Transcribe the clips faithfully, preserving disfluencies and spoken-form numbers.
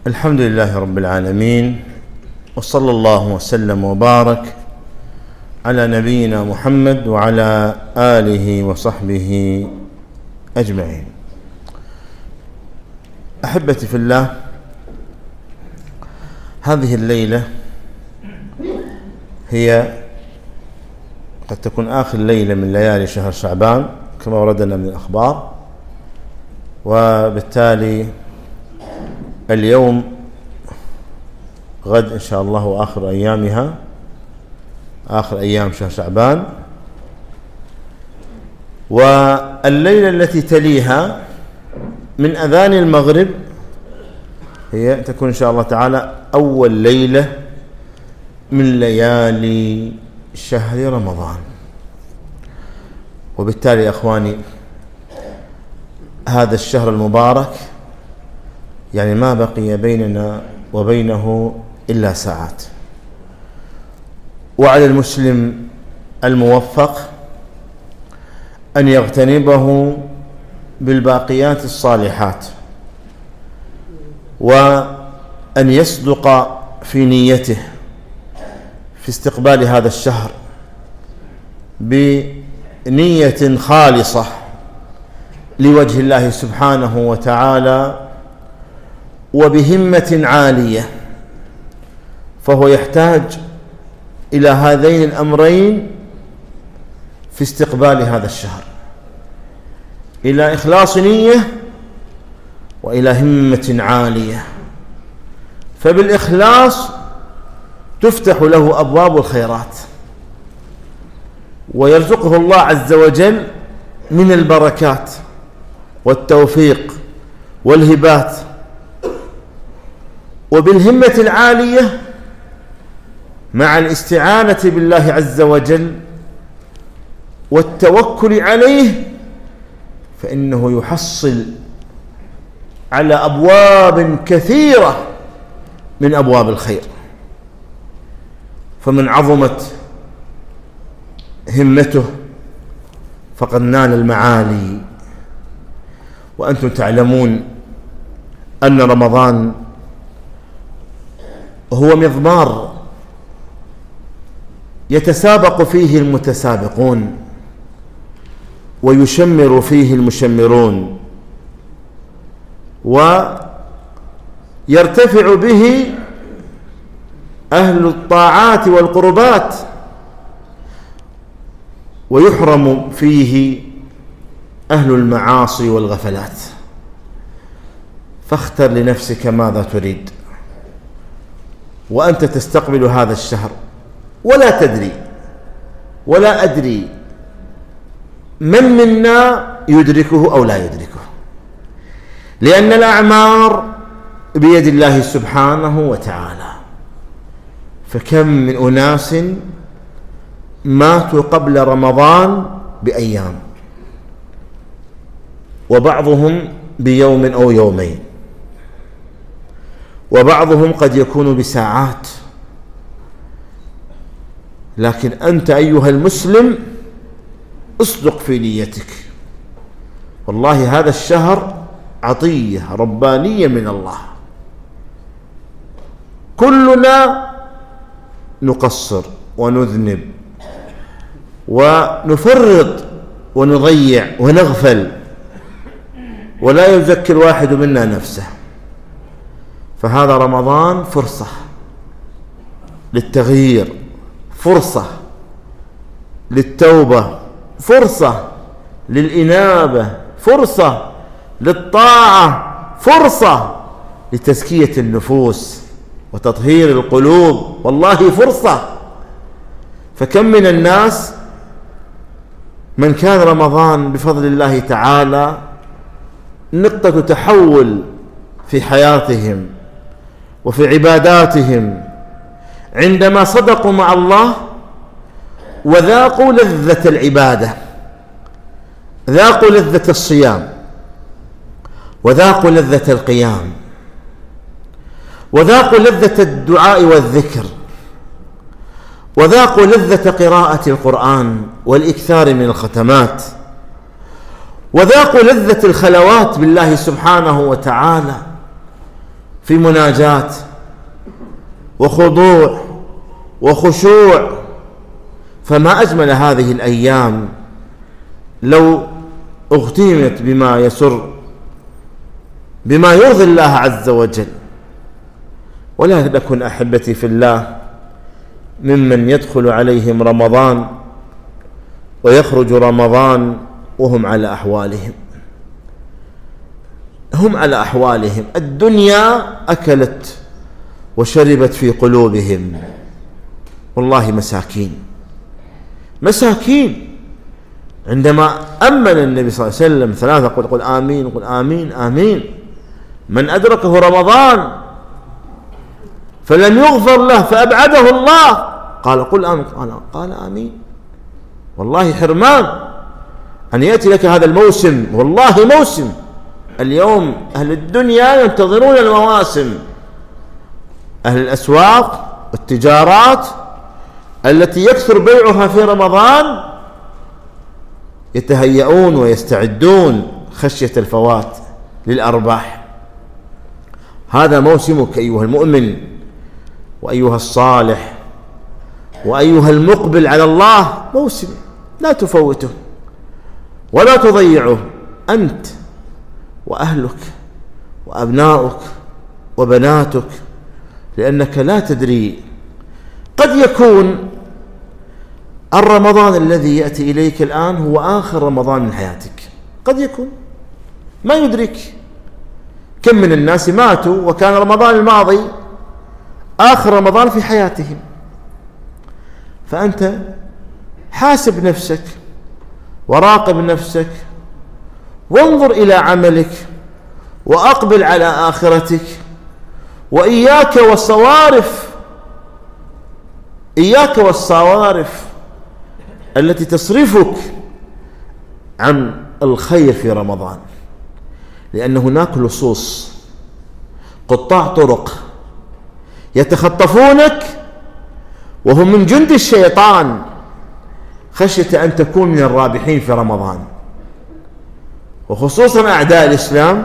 الحمد لله رب العالمين، وصلى الله وسلم وبارك على نبينا محمد وعلى آله وصحبه أجمعين. أحبتي في الله، هذه الليلة هي قد تكون آخر ليلة من ليالي شهر شعبان كما وردنا من الأخبار، وبالتالي اليوم غد إن شاء الله آخر أيامها، آخر أيام شهر شعبان. والليلة التي تليها من أذان المغرب هي تكون إن شاء الله تعالى أول ليلة من ليالي شهر رمضان. وبالتالي يا أخواني، هذا الشهر المبارك يعني ما بقي بيننا وبينه إلا ساعات، وعلى المسلم الموفق أن يغتنمه بالباقيات الصالحات، وأن يصدق في نيته في استقبال هذا الشهر بنية خالصة لوجه الله سبحانه وتعالى وبهمة عالية، فهو يحتاج إلى هذين الأمرين في استقبال هذا الشهر، إلى إخلاص نية وإلى همة عالية. فبالإخلاص تفتح له أبواب الخيرات، ويرزقه الله عز وجل من البركات والتوفيق والهبات. وبالهمة العالية مع الاستعانة بالله عز وجل والتوكل عليه فإنه يحصل على أبواب كثيرة من أبواب الخير. فمن عظمت همته فقد نال المعالي. وأنتم تعلمون أن رمضان هو مضمار يتسابق فيه المتسابقون ويشمر فيه المشمرون، ويرتفع به أهل الطاعات والقربات، ويحرم فيه أهل المعاصي والغفلات. فاختر لنفسك ماذا تريد، وأنت تستقبل هذا الشهر ولا تدري ولا أدري من منا يدركه أو لا يدركه، لأن الأعمار بيد الله سبحانه وتعالى. فكم من أناس ماتوا قبل رمضان بأيام، وبعضهم بيوم أو يومين، وبعضهم قد يكون بساعات. لكن أنت أيها المسلم اصدق في نيتك، والله هذا الشهر عطية ربانية من الله. كلنا نقصر ونذنب ونفرط ونضيع ونغفل، ولا يذكر واحد منا نفسه. فهذا رمضان فرصة للتغيير، فرصة للتوبة، فرصة للإنابة، فرصة للطاعة، فرصة لتزكية النفوس وتطهير القلوب، والله فرصة. فكم من الناس من كان رمضان بفضل الله تعالى نقطة تحول في حياتهم وفي عباداتهم عندما صدقوا مع الله وذاقوا لذة العبادة، ذاقوا لذة الصيام، وذاقوا لذة القيام، وذاقوا لذة الدعاء والذكر، وذاقوا لذة قراءة القرآن والإكثار من الختمات، وذاقوا لذة الخلوات بالله سبحانه وتعالى، في مناجاة وخضوع وخشوع. فما أجمل هذه الأيام لو اغتيمت بما يسر، بما يرضي الله عز وجل. ولا نكن أحبتي في الله ممن يدخل عليهم رمضان ويخرج رمضان وهم على أحوالهم، هم على أحوالهم، الدنيا أكلت وشربت في قلوبهم. والله مساكين مساكين. عندما أمن النبي صلى الله عليه وسلم ثلاثة قل قل آمين قل آمين آمين، من أدركه رمضان فلم يغفر له فأبعده الله قال قل آمين قال, قال آمين. والله حرمان أن يأتي لك هذا الموسم، والله موسم. اليوم أهل الدنيا ينتظرون المواسم، أهل الأسواق والتجارات التي يكثر بيعها في رمضان يتهيئون ويستعدون خشية الفوات للأرباح. هذا موسمك أيها المؤمن وأيها الصالح وأيها المقبل على الله، موسم لا تفوته ولا تضيعه أنت وأهلك وأبناؤك وبناتك، لأنك لا تدري، قد يكون الرمضان الذي يأتي إليك الآن هو آخر رمضان من حياتك، قد يكون ما يدرك. كم من الناس ماتوا وكان رمضان الماضي آخر رمضان في حياتهم. فأنت حاسب نفسك وراقب نفسك وانظر إلى عملك وأقبل على آخرتك، وإياك والصوارف، إياك والصوارف التي تصرفك عن الخير في رمضان، لأن هناك لصوص قطاع طرق يتخطفونك وهم من جند الشيطان خشية أن تكون من الرابحين في رمضان. وخصوصا أعداء الإسلام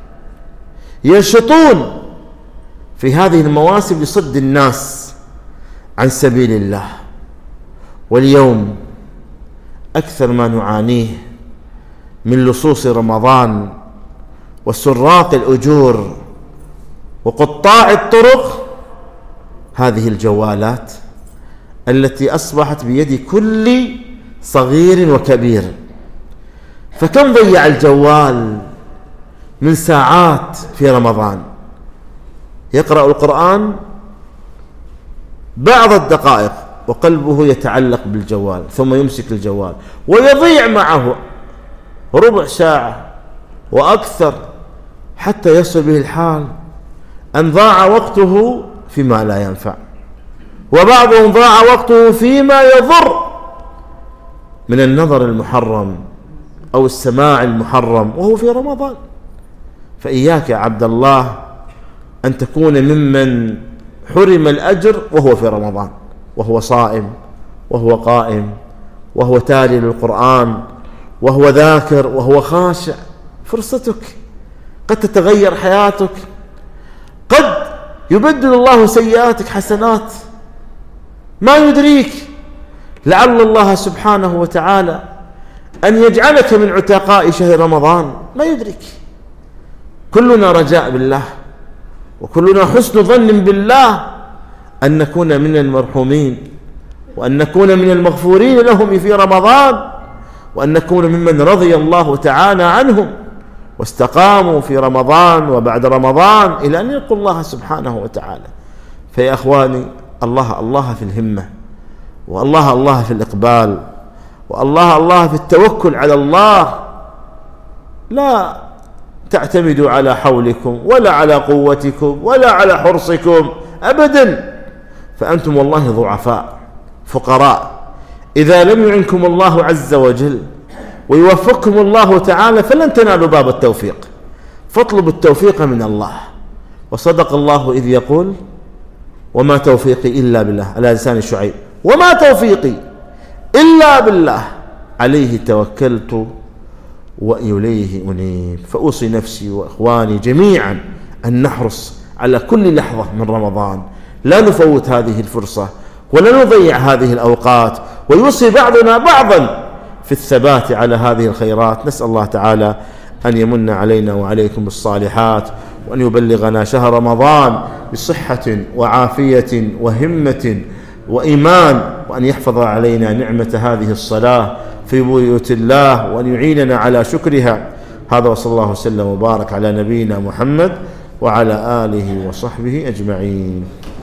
ينشطون في هذه المواسم لصد الناس عن سبيل الله. واليوم أكثر ما نعانيه من لصوص رمضان وسراق الأجور وقطاع الطرق هذه الجوالات التي أصبحت بيد كل صغير وكبير. فكم ضيع الجوال من ساعات في رمضان، يقرأ القرآن بعض الدقائق وقلبه يتعلق بالجوال، ثم يمسك الجوال ويضيع معه ربع ساعة وأكثر، حتى يصل به الحال أن ضاع وقته فيما لا ينفع، وبعضهم ضاع وقته فيما يضر من النظر المحرم أو السماع المحرم وهو في رمضان. فإياك يا عبد الله أن تكون ممن حرم الأجر وهو في رمضان، وهو صائم وهو قائم وهو تالي للقرآن وهو ذاكر وهو خاشع. فرصتك، قد تتغير حياتك، قد يبدل الله سيئاتك حسنات، ما يدريك. لعل الله سبحانه وتعالى أن يجعلك من عتقاء شهر رمضان، ما يدرك. كلنا رجاء بالله وكلنا حسن ظن بالله أن نكون من المرحومين، وأن نكون من المغفورين لهم في رمضان، وأن نكون ممن رضي الله تعالى عنهم واستقاموا في رمضان وبعد رمضان إلى أن يلقوا الله سبحانه وتعالى. فيا أخواني، الله الله في الهمة، والله الله في الإقبال، والله الله في التوكل على الله. لا تعتمدوا على حولكم ولا على قوتكم ولا على حرصكم أبدا، فأنتم والله ضعفاء فقراء. إذا لم يعنكم الله عز وجل ويوفقكم الله تعالى فلن تنالوا باب التوفيق، فاطلبوا التوفيق من الله. وصدق الله إذ يقول وما توفيقي إلا بالله، على لسان شعيب، وما توفيقي إلا بالله عليه توكلت وإليه أنيب. فأوصي نفسي وإخواني جميعا أن نحرص على كل لحظة من رمضان، لا نفوت هذه الفرصة ولا نضيع هذه الأوقات، ويوصي بعضنا بعضا في الثبات على هذه الخيرات. نسأل الله تعالى أن يمن علينا وعليكم بالصالحات، وأن يبلغنا شهر رمضان بصحة وعافية وهمة وإيمان، وأن يحفظ علينا نعمة هذه الصلاة في بيوت الله، وأن يعيننا على شكرها. هذا وصلى الله وسلم وبارك على نبينا محمد وعلى آله وصحبه أجمعين.